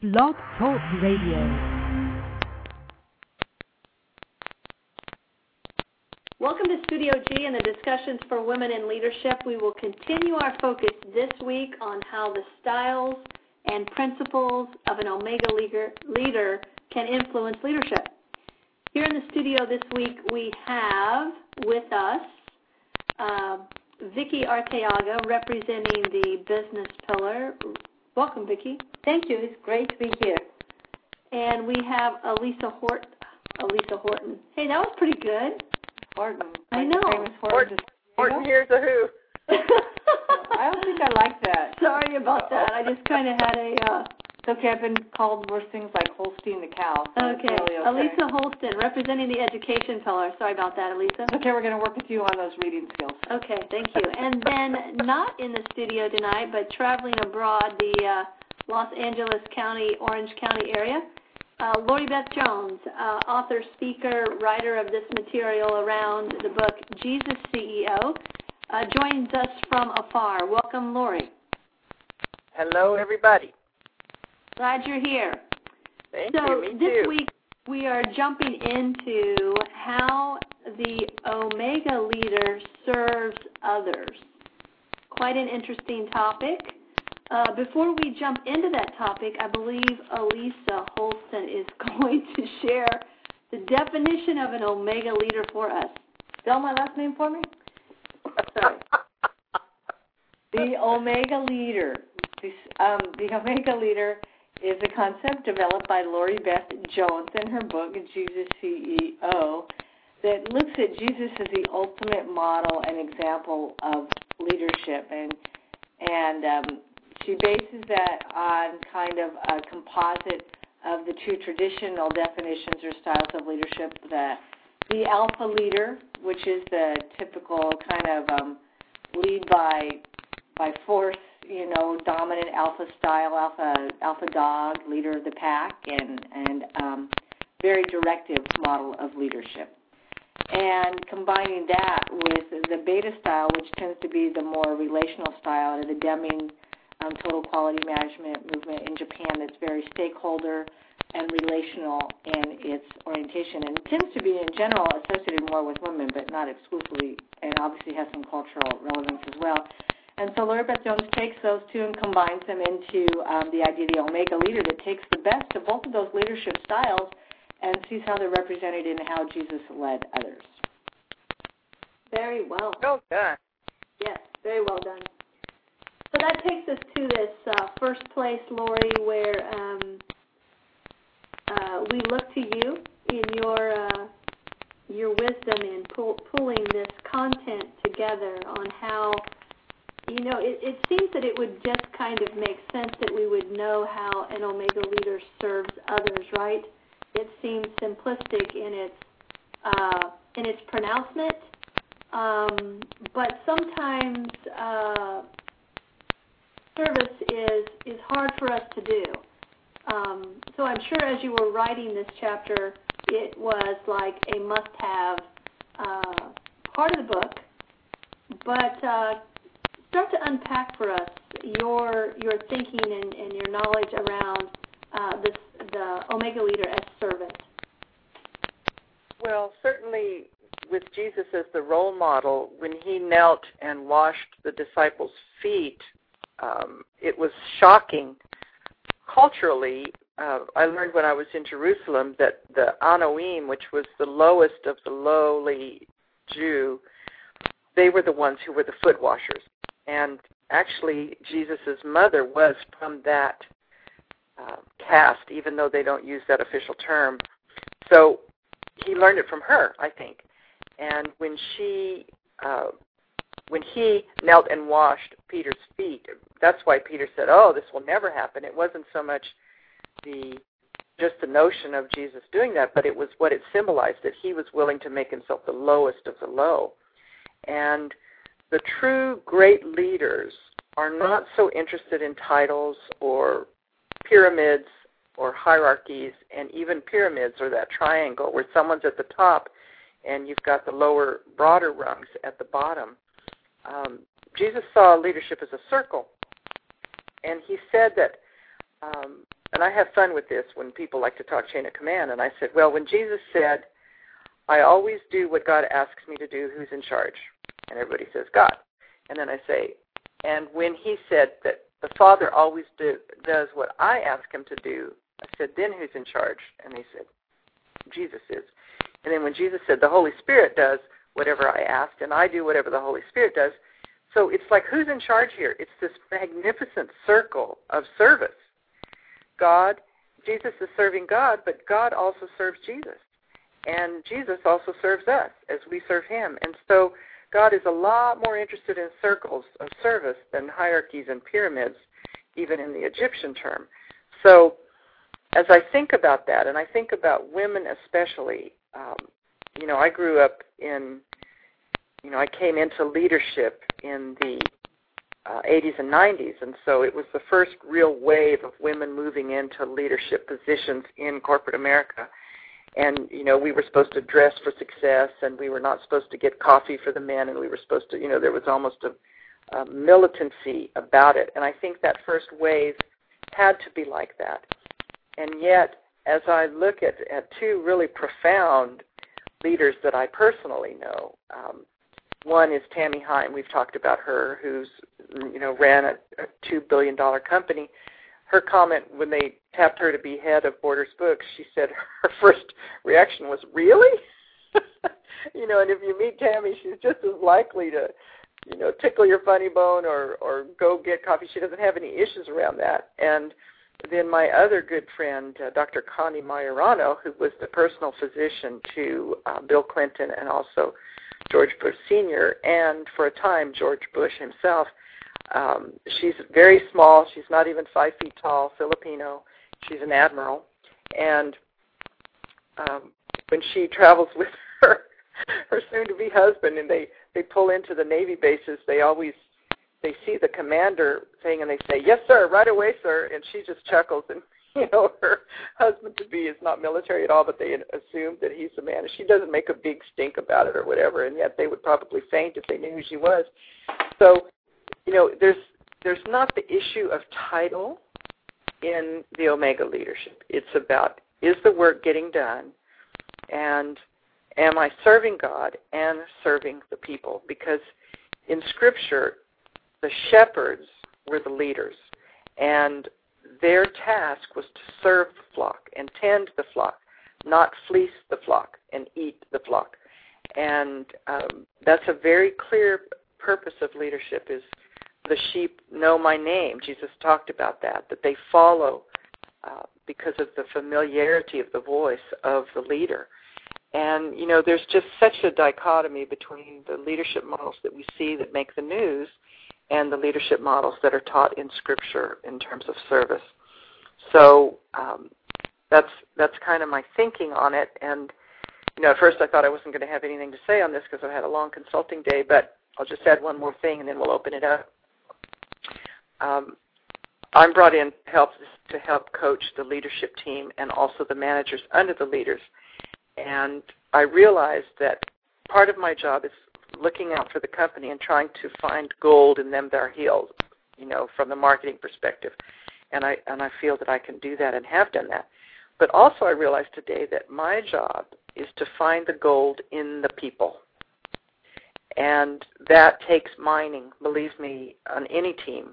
Blog Talk Radio. Welcome to Studio G and the discussions for women in leadership. We will continue our focus this week on how the styles and principles of an Omega leader can influence leadership. Here in the studio this week we have with us Vicki Arteaga representing the business pillar. Welcome, Vicki. Thank you. It's great to be here. And we have Elisa Horton. Hey, that was pretty good. Horton. I know. Horton. Horton, here's a who. I don't think I like that. Sorry about that. I just kind of had a... It's okay. I've been called worse things like Holstein the cow. So okay. Elisa Holston, representing the education pillar. Sorry about that, Elisa. Okay, we're going to work with you on those reading skills. Okay, thank you. And then not in the studio tonight, but traveling abroad, the Los Angeles County, Orange County area, Lori Beth Jones, author, speaker, writer of this material around the book Jesus CEO, joins us from afar. Welcome, Lori. Hello, everybody. Glad you're here. Thank you. Me So too. this week we are jumping into how the Omega leader serves others. Quite an interesting topic. Before we jump into that topic, I believe Elisa Holston is going to share the definition of an Omega leader for us. Spell my last name for me? Sorry. The Omega leader. The Omega leader is a concept developed by Lori Beth Jones in her book, Jesus CEO, that looks at Jesus as the ultimate model and example of leadership. And she bases that on kind of a composite of the two traditional definitions or styles of leadership, the alpha leader, which is the typical kind of lead by force, dominant alpha style, alpha dog, leader of the pack, and very directive model of leadership. And combining that with the beta style, which tends to be the more relational style, the Deming total quality management movement in Japan, that's very stakeholder and relational in its orientation, and it tends to be in general associated more with women, but not exclusively, and obviously has some cultural relevance as well. And so Lori Beth Jones takes those two and combines them into the idea of the Omega leader that takes the best of both of those leadership styles and sees how they're represented in how Jesus led others. Very well. Well done. Yes, very well done. So that takes us to this first place, Lori, where we look to you in your wisdom in pulling this content together on how, it seems that it would just kind of make sense that we would know how an Omega leader serves others, right? It seems simplistic in its pronouncement, but sometimes service is hard for us to do. So I'm sure as you were writing this chapter, it was like a must-have part of the book. But start to unpack for us your thinking and your knowledge around the Omega leader as servant. Well, certainly with Jesus as the role model, when he knelt and washed the disciples' feet, it was shocking. Culturally, I learned when I was in Jerusalem that the Anoim, which was the lowest of the lowly Jew, they were the ones who were the foot washers. And actually, Jesus' mother was from that caste, even though they don't use that official term. So he learned it from her, I think. And when he knelt and washed Peter's feet, that's why Peter said, "Oh, this will never happen." It wasn't so much just the notion of Jesus doing that, but it was what it symbolized, that he was willing to make himself the lowest of the low. And the true great leaders are not so interested in titles or pyramids or hierarchies, and even pyramids or that triangle where someone's at the top and you've got the lower, broader rungs at the bottom. Jesus saw leadership as a circle, and he said that and I have fun with this when people like to talk chain of command, and I said, well, when Jesus said, I always do what God asks me to do, who's in charge? And everybody says, God. And then I say, and when he said that the Father always does what I ask him to do, I said, then who's in charge? And they said, Jesus is. And then when Jesus said the Holy Spirit does whatever I asked, and I do whatever the Holy Spirit does, so it's like, who's in charge here? It's this magnificent circle of service. God, Jesus is serving God, but God also serves Jesus. And Jesus also serves us as we serve him. And so God is a lot more interested in circles of service than hierarchies and pyramids, even in the Egyptian term. So as I think about that, and I think about women especially, I grew up in, I came into leadership in the 80s and 90s, and so it was the first real wave of women moving into leadership positions in corporate America. And, we were supposed to dress for success, and we were not supposed to get coffee for the men, and we were supposed to, there was almost a militancy about it. And I think that first wave had to be like that. And yet, as I look at two really profound leaders that I personally know, one is Tammy Hine. We've talked about her, who's, ran a $2 billion company. Her comment when they tapped her to be head of Borders Books, she said her first reaction was, really? And if you meet Tammy, she's just as likely to, tickle your funny bone or go get coffee. She doesn't have any issues around that. And then my other good friend, Dr. Connie Majorano, who was the personal physician to Bill Clinton and also George Bush Sr., and for a time George Bush himself. She's very small. She's not even 5 feet tall, Filipino. She's an admiral. And when she travels with her soon-to-be husband and they pull into the Navy bases, they see the commander thing and they say, yes, sir, right away, sir. And she just chuckles. And, her husband-to-be is not military at all, but they assume that he's the man. And she doesn't make a big stink about it or whatever, and yet they would probably faint if they knew who she was. So, there's not the issue of title in the Omega leadership. It's about, is the work getting done, and am I serving God and serving the people? Because in Scripture, the shepherds were the leaders, and their task was to serve the flock and tend the flock, not fleece the flock and eat the flock. And that's a very clear purpose of leadership, is the sheep know my name. Jesus talked about that they follow because of the familiarity of the voice of the leader. And, there's just such a dichotomy between the leadership models that we see that make the news and the leadership models that are taught in Scripture in terms of service. So that's kind of my thinking on it. And, at first I thought I wasn't going to have anything to say on this because I had a long consulting day, but I'll just add one more thing and then we'll open it up. I'm brought in to help coach the leadership team and also the managers under the leaders. And I realized that part of my job is looking out for the company and trying to find gold in them that are healed, from the marketing perspective. And I feel that I can do that and have done that. But also I realized today that my job is to find the gold in the people. And that takes mining, believe me, on any team.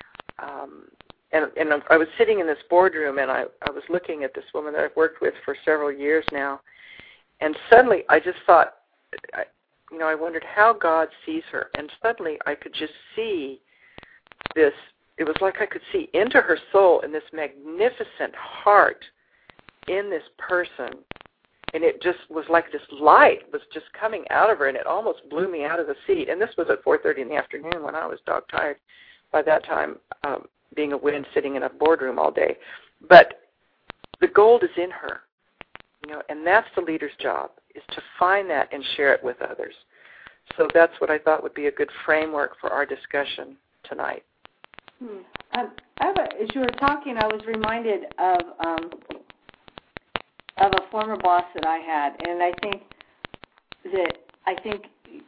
And I was sitting in this boardroom, and I was looking at this woman that I've worked with for several years now, and suddenly I just thought, I wondered how God sees her, and suddenly I could just see this. It was like I could see into her soul and this magnificent heart in this person, and it just was like this light was just coming out of her, and it almost blew me out of the seat. And this was at 4:30 in the afternoon when I was dog-tired by that time, being a wind sitting in a boardroom all day. But the gold is in her, and that's the leader's job, is to find that and share it with others. So that's what I thought would be a good framework for our discussion tonight. As you were talking, I was reminded of a former boss that I had, and I think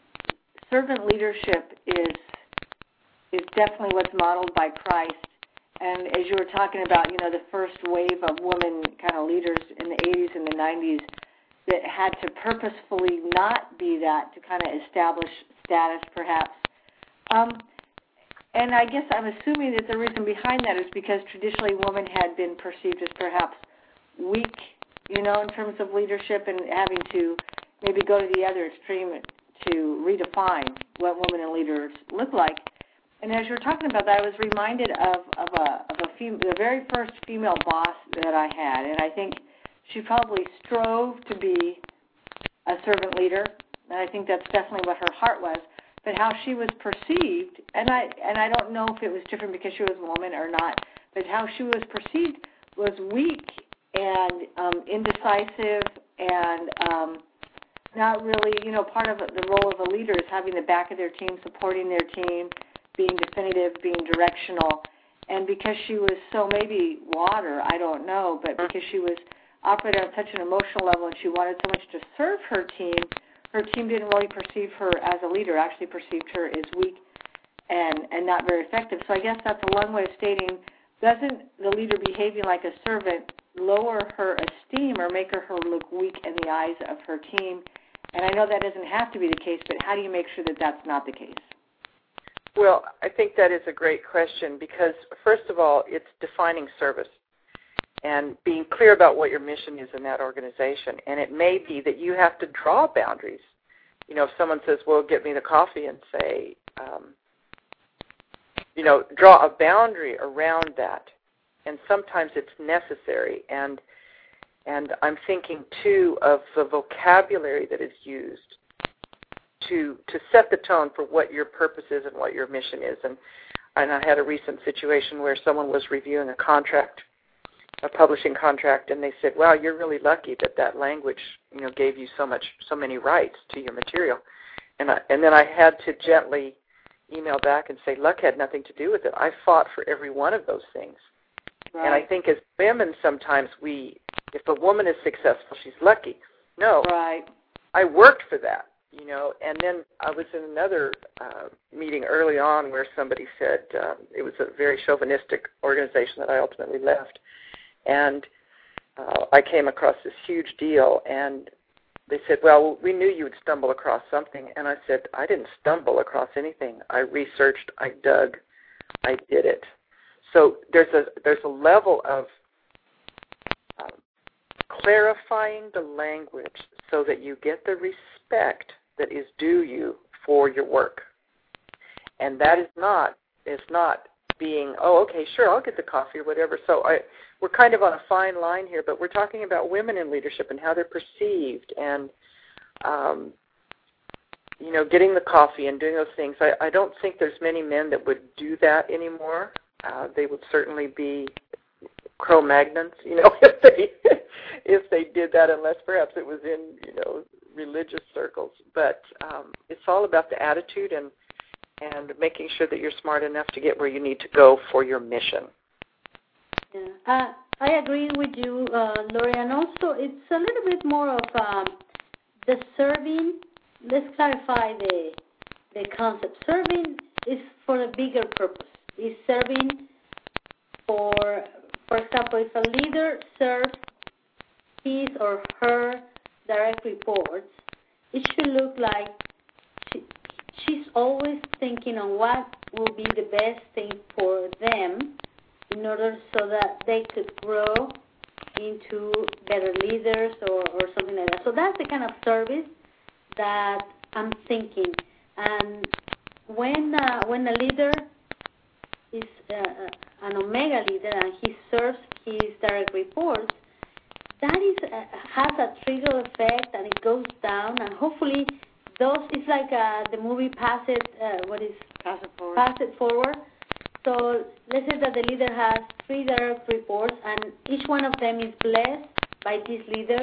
servant leadership is definitely what's modeled by Christ, And as you were talking about, the first wave of women kind of leaders in the 80s and the 90s that had to purposefully not be that to kind of establish status, perhaps. And I guess I'm assuming that the reason behind that is because traditionally women had been perceived as perhaps weak, in terms of leadership, and having to maybe go to the other extreme to redefine what women and leaders look like. And as you were talking about that, I was reminded of the very first female boss that I had, and I think she probably strove to be a servant leader, and I think that's definitely what her heart was. But how she was perceived, and I don't know if it was different because she was a woman or not, but how she was perceived was weak and indecisive and not really, part of the role of a leader is having the back of their team, supporting their team, being definitive, being directional. And because she was so maybe water, I don't know, but because she was operating on such an emotional level and she wanted so much to serve her team didn't really perceive her as a leader, actually perceived her as weak and not very effective. So I guess that's a long way of stating, doesn't the leader behaving like a servant lower her esteem or make her look weak in the eyes of her team? And I know that doesn't have to be the case, but how do you make sure that that's not the case? Well, I think that is a great question because, first of all, it's defining service and being clear about what your mission is in that organization. And it may be that you have to draw boundaries. If someone says, well, get me the coffee, and say, draw a boundary around that. And sometimes it's necessary. And I'm thinking, too, of the vocabulary that is used to set the tone for what your purpose is and what your mission is. And I had a recent situation where someone was reviewing a publishing contract, and they said, wow, you're really lucky that language, gave you so many rights to your material. And then I had to gently email back and say, luck had nothing to do with it. I fought for every one of those things. Right. And I think as women sometimes if a woman is successful, she's lucky. No, right. I worked for that, and then I was in another meeting early on where somebody said, it was a very chauvinistic organization that I ultimately left, and I came across this huge deal, and they said, well, we knew you would stumble across something. And I said, I didn't stumble across anything. I researched, I dug, I did it. So there's a level of clarifying the language so that you get the respect that is due you for your work. And that is not being, oh, okay, sure, I'll get the coffee or whatever. So we're kind of on a fine line here, but we're talking about women in leadership and how they're perceived and, getting the coffee and doing those things. I don't think there's many men that would do that anymore. They would certainly be Cro-Magnons, if they did that, unless perhaps it was in, religious circles. But it's all about the attitude and making sure that you're smart enough to get where you need to go for your mission. Yeah. I agree with you, Lori, and also it's a little bit more of the serving. Let's clarify the concept. Serving is for a bigger purpose. It's serving for example, if a leader serves his or her direct reports, it should look like she's always thinking on what will be the best thing for them in order so that they could grow into better leaders or something like that. So that's the kind of service that I'm thinking. And when a leader is an Omega leader and he serves his direct reports, that has a trigger effect and it goes down, and hopefully it's like the movie Pass It Forward. So let's say that the leader has 3 direct reports, and each one of them is blessed by this leader,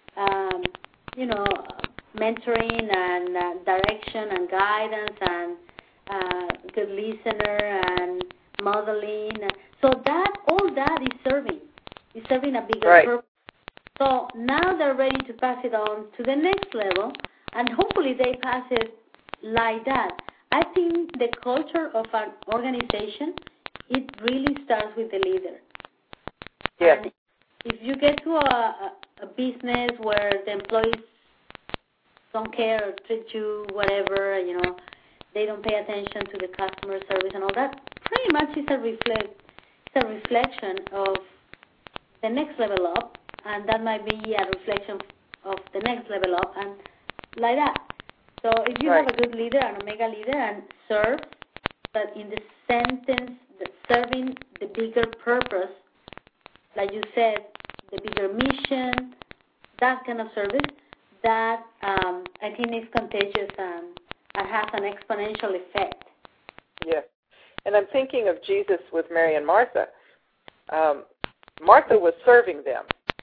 mentoring and direction and guidance and good listener and modeling. So all that is serving. It's serving a bigger purpose. So now they're ready to pass it on to the next level, and hopefully they pass it like that. I think the culture of an organization it really starts with the leader. Yeah. And if you get to a business where the employees don't care or treat you whatever, they don't pay attention to the customer service and all that, pretty much is a reflection of the next level up, and that might be a reflection of the next level up, and like that. So if you have a good leader, an Omega leader, and serve, but in the sentence, serving the bigger purpose, like you said, the bigger mission, that kind of service, that I think is contagious and has an exponential effect. Yes. And I'm thinking of Jesus with Mary and Martha. Martha was serving them.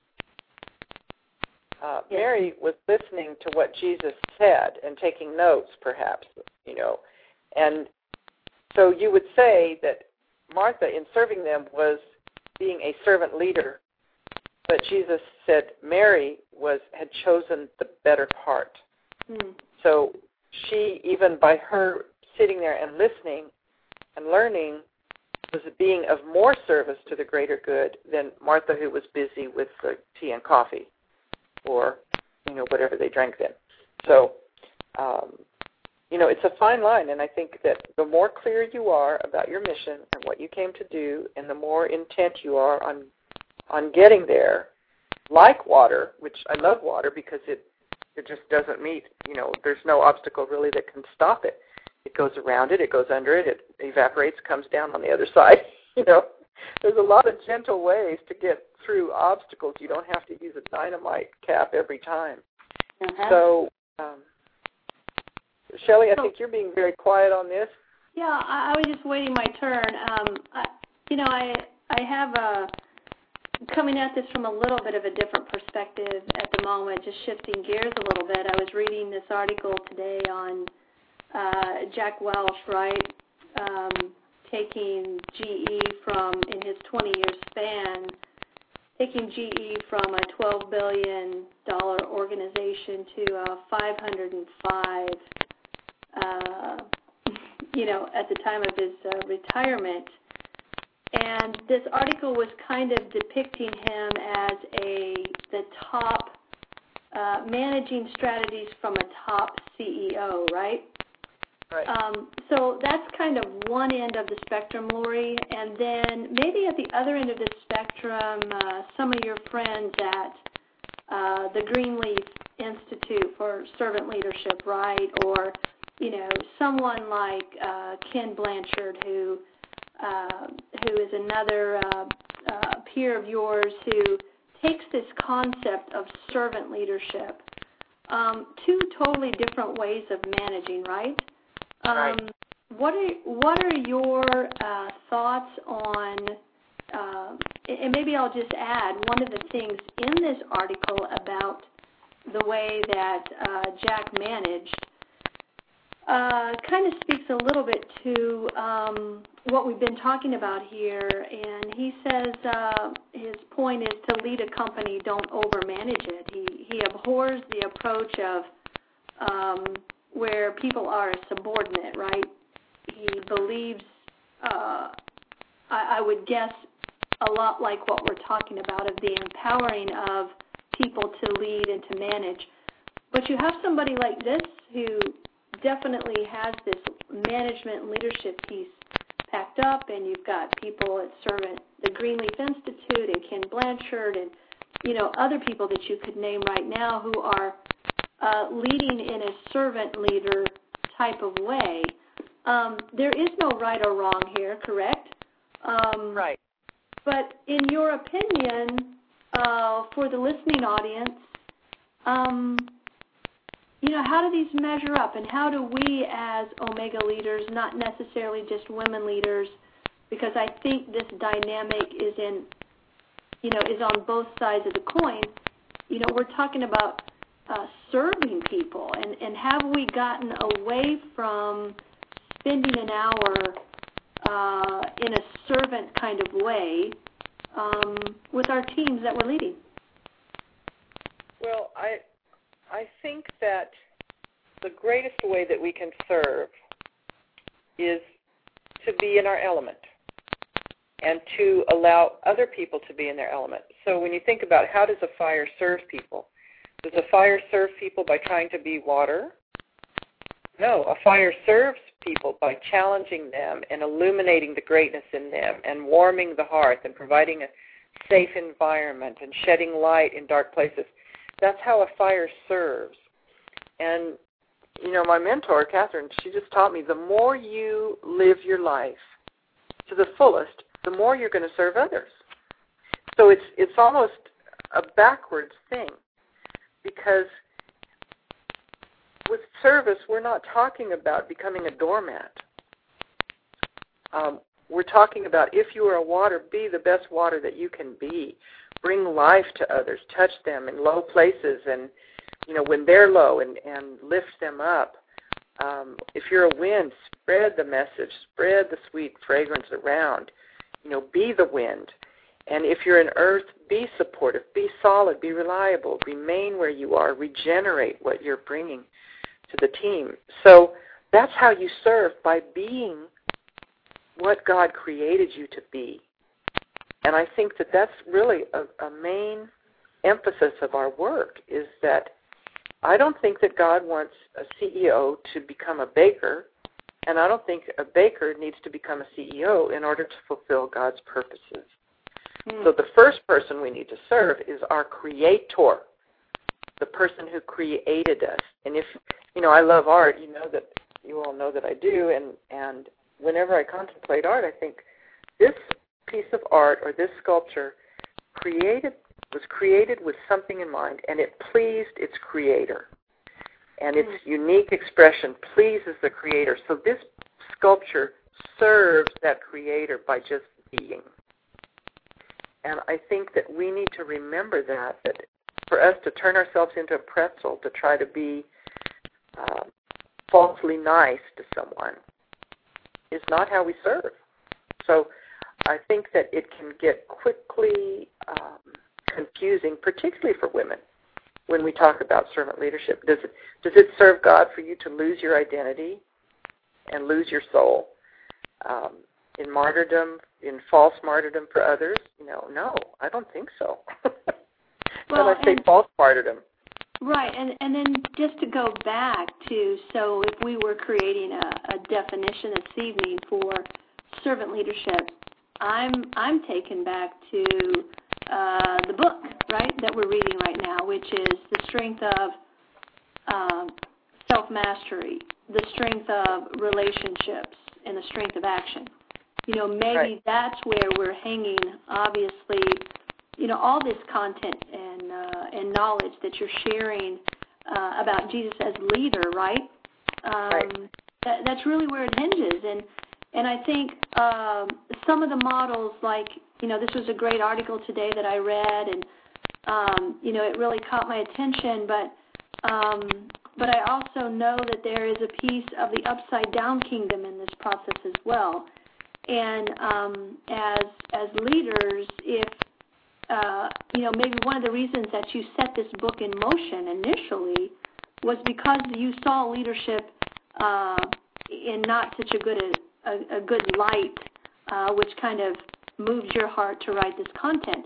Yes. Mary was listening to what Jesus said and taking notes, perhaps, And so you would say that Martha, in serving them, was being a servant leader, but Jesus said Mary had chosen the better part. So she, even by her sitting there and listening and learning, was being of more service to the greater good than Martha, who was busy with the tea and coffee or, whatever they drank then. So, it's a fine line, and I think that the more clear you are about your mission and what you came to do, and the more intent you are on getting there, like water, which I love water because it just doesn't meet, there's no obstacle really that can stop it. It goes around it, it goes under it, it evaporates, comes down on the other side. There's a lot of gentle ways to get through obstacles. You don't have to use a dynamite cap every time. So, Shelley, I think you're being very quiet on this. Yeah, I was just waiting my turn. I have coming at this from a little bit of a different perspective at the moment, just shifting gears a little bit. I was reading this article today on Jack Welch, right, taking GE from, in his 20-year span, taking GE from a $12 billion organization to a 505, at the time of his retirement. And this article was kind of depicting him as the top managing strategies from a top CEO, right? Right. So that's kind of one end of the spectrum, Lori. And then maybe at the other end of the spectrum, some of your friends at the Greenleaf Institute for Servant Leadership, right? Or, someone like Ken Blanchard, who is another peer of yours who takes this concept of servant leadership, two totally different ways of managing, right? Right. What are your thoughts on, and maybe I'll just add, one of the things in this article about the way that Jack managed kind of speaks a little bit to what we've been talking about here, and he says his point is to lead a company, don't overmanage it. He abhors the approach of where people are a subordinate, right? He believes, I would guess, a lot like what we're talking about of the empowering of people to lead and to manage. But you have somebody like this who definitely has this management leadership piece packed up, and you've got people at the Greenleaf Institute and Ken Blanchard and, other people that you could name right now who are leading in a servant leader type of way. There is no right or wrong here, correct? Right. But in your opinion, for the listening audience, how do these measure up, and how do we as Omega leaders, not necessarily just women leaders, because I think this dynamic is on both sides of the coin. We're talking about serving people, and have we gotten away from spending an hour in a servant kind of way with our teams that we're leading? Well, I think that the greatest way that we can serve is to be in our element. and to allow other people to be in their element. So when you think about how does a fire serve people, does a fire serve people by trying to be water? No, a fire serves people by challenging them and illuminating the greatness in them and warming the hearth and providing a safe environment and shedding light in dark places. That's how a fire serves. And, you know, my mentor, Catherine, she just taught me the more you live your life to the fullest, the more you're going to serve others. So it's almost a backwards thing, because with service, we're not talking about becoming a doormat. We're talking about, if you are a water, be the best water that you can be. Bring life to others. Touch them in low places, and, you know, when they're low, and lift them up. If you're a wind, spread the message. Spread the sweet fragrance around. You know, be the wind. And if you're an earth, be supportive. Be solid. Be reliable. Remain where you are. Regenerate what you're bringing to the team. So that's how you serve, by being what God created you to be. And I think that that's really a main emphasis of our work, is that I don't think that God wants a CEO to become a baker, and I don't think a baker needs to become a CEO in order to fulfill God's purposes. So the first person we need to serve is our Creator, the person who created us. And if, you know, I love art, you know that, you all know that I do, and whenever I contemplate art, I think this piece of art or this sculpture was created with something in mind, and it pleased its creator. And its unique expression pleases the creator. So this sculpture serves that creator by just being. And I think that we need to remember that for us to turn ourselves into a pretzel to try to be falsely nice to someone is not how we serve. So I think that it can get quickly confusing, particularly for women, when we talk about servant leadership. Does it serve God for you to lose your identity and lose your soul in martyrdom, in false martyrdom for others? You know, no, I don't think so. Well, when I say false martyrdom. Right, and then just to go back to, so if we were creating a definition this evening for servant leadership, I'm taken back to the book, right, that we're reading right now, which is The Strength of Self-Mastery, The Strength of Relationships, and The Strength of Action. You know, maybe that's where we're hanging, obviously, you know, all this content and knowledge that you're sharing about Jesus as leader, right? That's really where it hinges. And I think some of the models, like, you know, this was a great article today that I read, and, you know, it really caught my attention, but I also know that there is a piece of the upside-down kingdom in this process as well. And as leaders, if you know, maybe one of the reasons that you set this book in motion initially was because you saw leadership in not such a good light, which kind of moved your heart to write this content.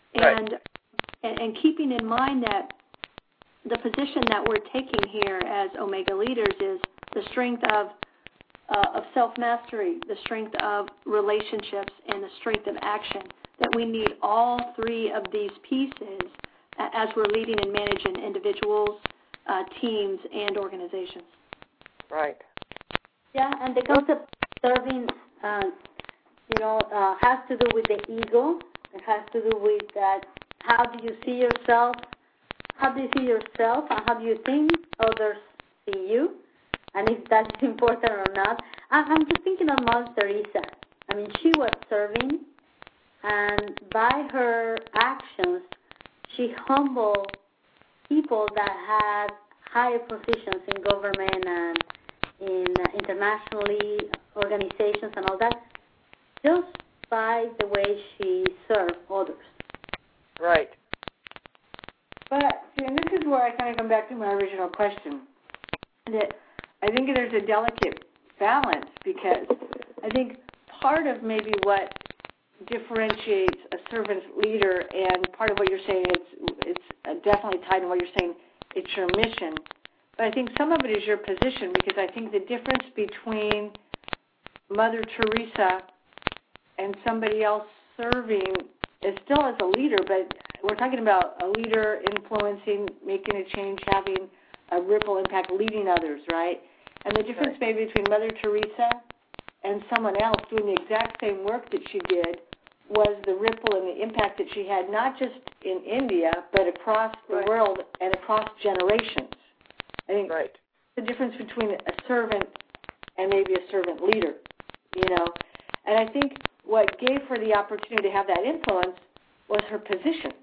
And keeping in mind that the position that we're taking here as Omega leaders is the strength of self-mastery, the strength of relationships, and the strength of action, that we need all three of these pieces as we're leading and managing individuals, teams, and organizations. Right. Yeah, and the concept of serving, you know, has to do with the ego. It has to do with that. How do you see yourself? How do you see yourself, and how do you think others see you? And if that is important or not. I'm just thinking of Mother Teresa. I mean, she was serving, and by her actions, she humbled people that had higher positions in government and in internationally organizations and all that, just by the way she served others. Right. But, and this is where I kind of come back to my original question, that I think there's a delicate balance, because I think part of maybe what differentiates a servant leader, and part of what you're saying, it's definitely tied to what you're saying, it's your mission. But I think some of it is your position, because I think the difference between Mother Teresa and somebody else serving is still as a leader, but we're talking about a leader influencing, making a change, having a ripple impact, leading others, right? And the difference maybe between Mother Teresa and someone else doing the exact same work that she did was the ripple and the impact that she had, not just in India, but across the world and across generations. I think the difference between a servant and maybe a servant leader, you know. And I think what gave her the opportunity to have that influence was her position.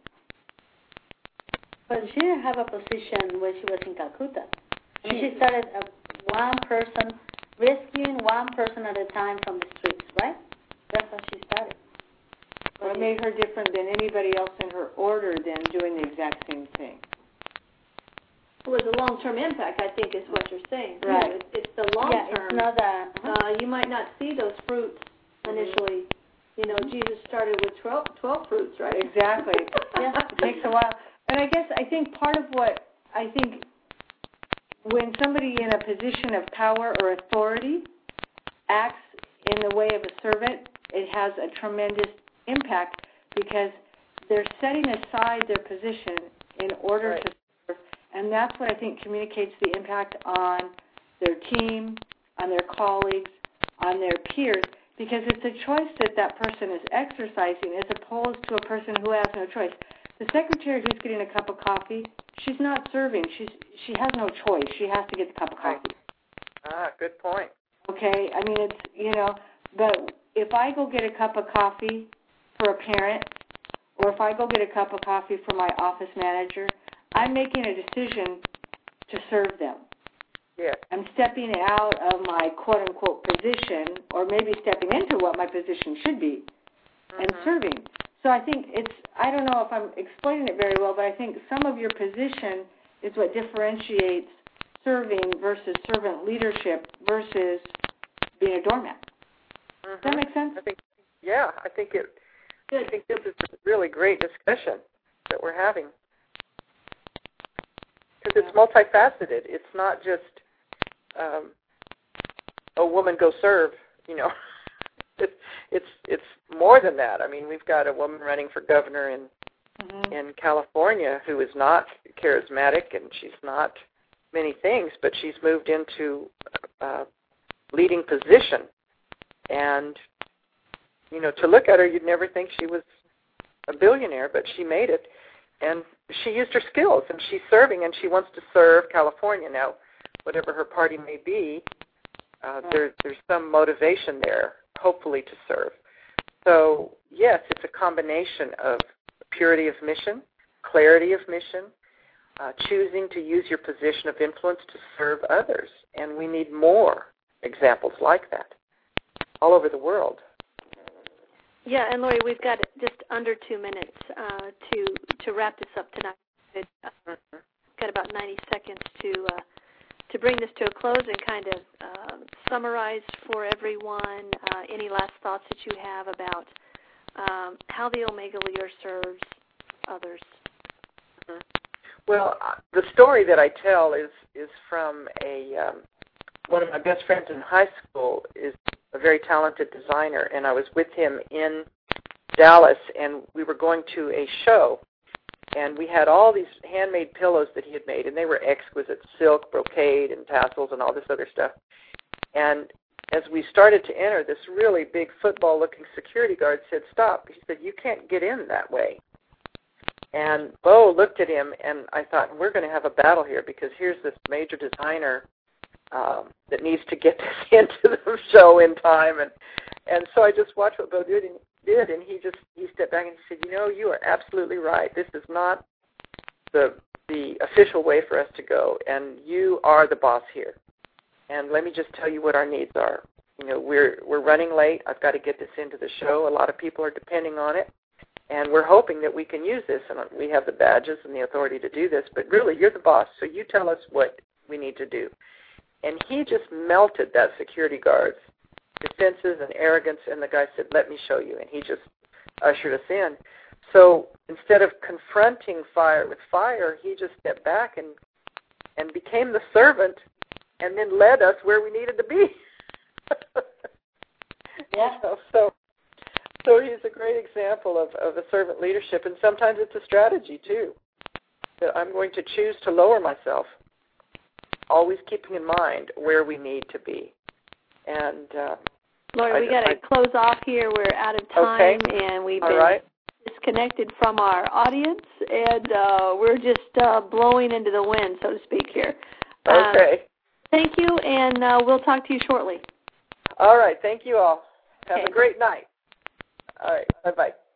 But she didn't have a position when she was in Calcutta. And she started one person, rescuing one person at a time from the streets, right? That's how she started. What made her different than anybody else in her order than doing the exact same thing? It was a long-term impact, I think, is what you're saying. Right. Yeah, it's the long-term. Yeah, it's not you might not see those fruits initially. You know, Jesus started with 12 fruits, right? Exactly. Yeah, it takes a while. And I think part of what I think when somebody in a position of power or authority acts in the way of a servant, it has a tremendous impact because they're setting aside their position in order to serve, and that's what I think communicates the impact on their team, on their colleagues, on their peers, because it's a choice that that person is exercising as opposed to a person who has no choice. The secretary who's getting a cup of coffee, she's not serving. She has no choice. She has to get the cup of coffee. Ah, good point. Okay, I mean, it's, you know, but if I go get a cup of coffee for a parent, or if I go get a cup of coffee for my office manager, I'm making a decision to serve them. Yeah. I'm stepping out of my quote-unquote position, or maybe stepping into what my position should be, and serving. So I think I don't know if I'm explaining it very well, but I think some of your position is what differentiates serving versus servant leadership versus being a doormat. Does that make sense? I think this is a really great discussion that we're having. Because it's multifaceted. It's not just a woman go serve, you know. It's more than that. I mean, we've got a woman running for governor in California who is not charismatic, and she's not many things, but she's moved into a leading position. And, you know, to look at her, you'd never think she was a billionaire, but she made it. And she used her skills, and she's serving, and she wants to serve California. Now, whatever her party may be, there's some motivation there, hopefully, to serve. So, yes, it's a combination of purity of mission, clarity of mission, choosing to use your position of influence to serve others. And we need more examples like that all over the world. Yeah, and Lori, we've got just under 2 minutes to wrap this up tonight. Got about 90 seconds to bring this to a close and kind of summarize for everyone any last thoughts that you have about how the Omega Leader serves others. Well, the story that I tell is from one of my best friends in high school is a very talented designer, and I was with him in Dallas, and we were going to a show, and we had all these handmade pillows that he had made, and they were exquisite, silk, brocade, and tassels, and all this other stuff. And as we started to enter, this really big football-looking security guard said, "Stop." He said, "You can't get in that way." And Bo looked at him, and I thought, we're going to have a battle here, because here's this major designer that needs to get this into the show in time. And so I just watched what Bo did, and he stepped back and he said, "You know, you are absolutely right. This is not the official way for us to go, and you are the boss here. And let me just tell you what our needs are. You know, we're running late. I've got to get this into the show. A lot of people are depending on it, and we're hoping that we can use this, and we have the badges and the authority to do this, but really, you're the boss, so you tell us what we need to do." And he just melted that security guard's defenses and arrogance, and the guy said, "Let me show you." And he just ushered us in. So instead of confronting fire with fire, he just stepped back and became the servant and then led us where we needed to be. Yeah. So he's a great example of a servant leadership, and sometimes it's a strategy too, that I'm going to choose to lower myself, always keeping in mind where we need to be. And Lori, we got to close off here. We're out of time, and we've been disconnected from our audience, and we're just blowing into the wind, so to speak, here. Okay. Thank you, and we'll talk to you shortly. All right. Thank you all. Have a great night. All right. Bye-bye.